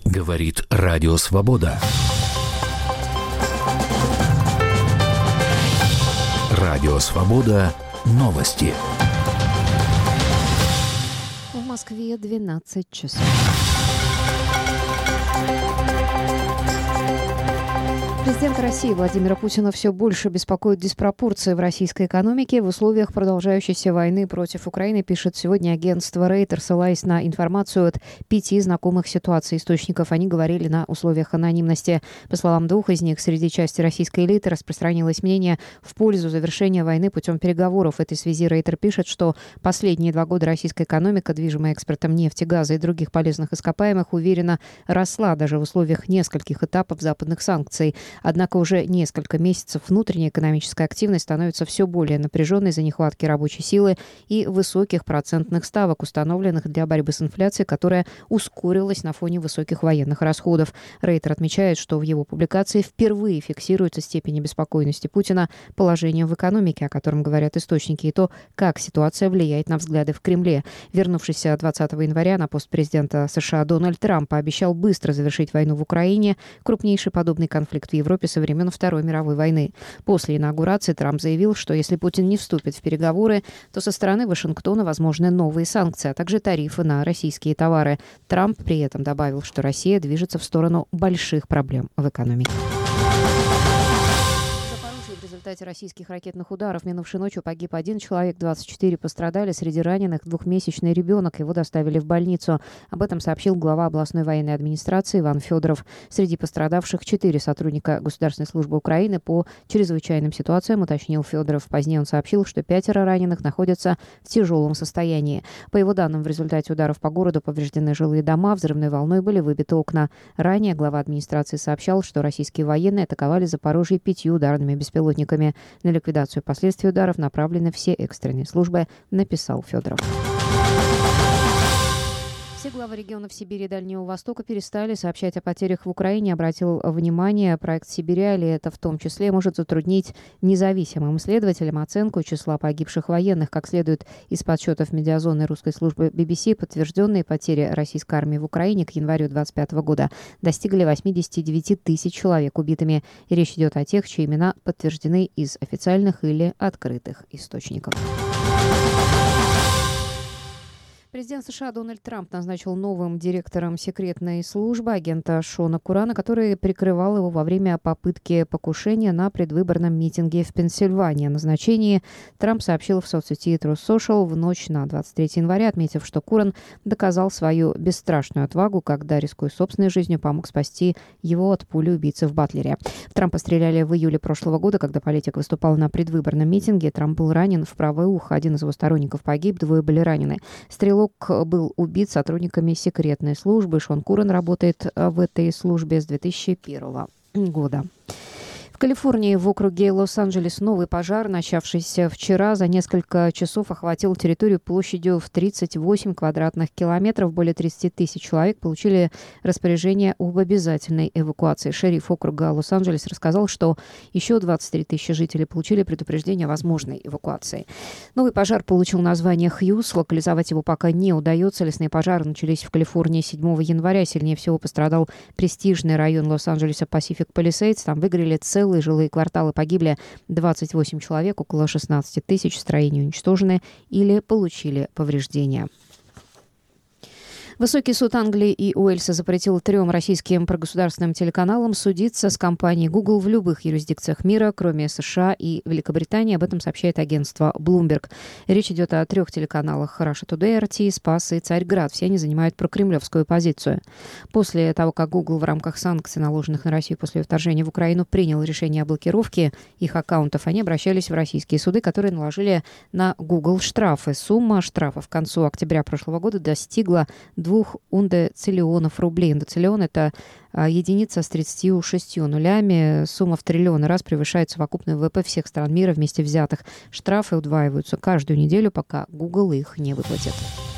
Говорит Радио Свобода. Радио Свобода. Новости. В Москве 12 часов. Президента России Владимира Путина все больше беспокоят диспропорции в российской экономике в условиях продолжающейся войны против Украины, пишет сегодня агентство Рейтер, ссылаясь на информацию от 5 знакомых ситуаций источников. Они говорили на условиях анонимности. По словам 2 из них, среди части российской элиты распространилось мнение в пользу завершения войны путем переговоров. В этой связи Рейтер пишет, что последние 2 года российская экономика, движимая экспортом нефти, газа и других полезных ископаемых, уверенно росла даже в условиях нескольких этапов западных санкций. Однако уже несколько месяцев внутренняя экономическая активность становится все более напряженной из-за нехватки рабочей силы и высоких процентных ставок, установленных для борьбы с инфляцией, которая ускорилась на фоне высоких военных расходов. Рейтер отмечает, что в его публикации впервые фиксируется степень обеспокоенности Путина положением в экономике, о котором говорят источники, и то, как ситуация влияет на взгляды в Кремле. Вернувшись 20 января на пост президента США Дональд Трамп пообещал быстро завершить войну в Украине, крупнейший подобный конфликт в Европе со времен Второй мировой войны. После инаугурации Трамп заявил, что если Путин не вступит в переговоры, то со стороны Вашингтона возможны новые санкции, а также тарифы на российские товары. Трамп при этом добавил, что Россия движется в сторону больших проблем в экономике. В результате российских ракетных ударов минувшей ночью погиб 1 человек, 24 пострадали. Среди раненых 2-месячный ребенок. Его доставили в больницу. Об этом сообщил глава областной военной администрации Иван Федоров. Среди пострадавших 4 сотрудника Государственной службы Украины по чрезвычайным ситуациям, уточнил Федоров. Позднее он сообщил, что 5 раненых находятся в тяжелом состоянии. По его данным, в результате ударов по городу повреждены жилые дома, взрывной волной были выбиты окна. Ранее глава администрации сообщал, что российские военные атаковали Запорожье 5 ударными беспилотниками. На ликвидацию последствий ударов направлены все экстренные службы, написал Федоров. Все главы регионов Сибири и Дальнего Востока перестали сообщать о потерях в Украине. Обратил внимание проект «Сибиряли». Это в том числе может затруднить независимым исследователям оценку числа погибших военных. Как следует из подсчетов медиазоны русской службы BBC, подтвержденные потери российской армии в Украине к январю 2025 года достигли 89 тысяч человек убитыми. И речь идет о тех, чьи имена подтверждены из официальных или открытых источников. Президент США Дональд Трамп назначил новым директором секретной службы агента Шона Курана, который прикрывал его во время попытки покушения на предвыборном митинге в Пенсильвании. О назначении Трамп сообщил в соцсети Truth Social в ночь на 23 января, отметив, что Куран доказал свою бесстрашную отвагу, когда, рискуя собственной жизнью, помог спасти его от пули убийцы в Батлере. Трампа стреляли в июле прошлого года, когда политик выступал на предвыборном митинге. Трамп был ранен в правое ухо. Один из его сторонников погиб, 2 были ранены. Стрелок был убит сотрудниками секретной службы. Шон Куран работает в этой службе с 2001 года. В Калифорнии в округе Лос-Анджелес новый пожар, начавшийся вчера, за несколько часов охватил территорию площадью в 38 квадратных километров. Более 30 тысяч человек получили распоряжение об обязательной эвакуации. Шериф округа Лос-Анджелес рассказал, что еще 23 тысячи жителей получили предупреждение о возможной эвакуации. Новый пожар получил название «Хьюз». Локализовать его пока не удается. Лесные пожары начались в Калифорнии 7 января. Сильнее всего пострадал престижный район Лос-Анджелеса Pacific Palisades. Там выгорели целые жилые кварталы, погибли 28 человек, около 16 тысяч строений уничтожены или получили повреждения. Высокий суд Англии и Уэльса запретил 3 российским прогосударственным телеканалам судиться с компанией Google в любых юрисдикциях мира, кроме США и Великобритании. Об этом сообщает агентство Bloomberg. Речь идет о 3 телеканалах Russia Today, RT, Спас и Царьград. Все они занимают прокремлевскую позицию. После того, как Google в рамках санкций, наложенных на Россию после вторжения в Украину, принял решение о блокировке их аккаунтов, они обращались в российские суды, которые наложили на Google штрафы. Сумма штрафов к концу октября прошлого года достигла 2 ундециллионов рублей. Ундециллион – это единица с 36 нулями. Сумма в триллионы раз превышает совокупный ВВП всех стран мира вместе взятых. Штрафы удваиваются каждую неделю, пока Google их не выплатит.